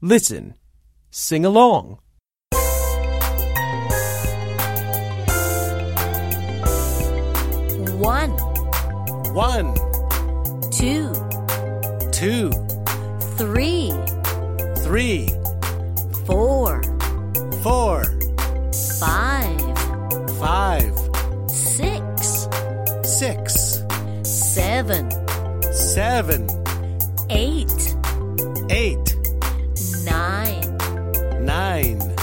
Listen. Sing along. 1, 1, 2, 2, 3, 3, 4, 4, 5, 5, 6, 6, 7, 7, 8, 8, 9, 9,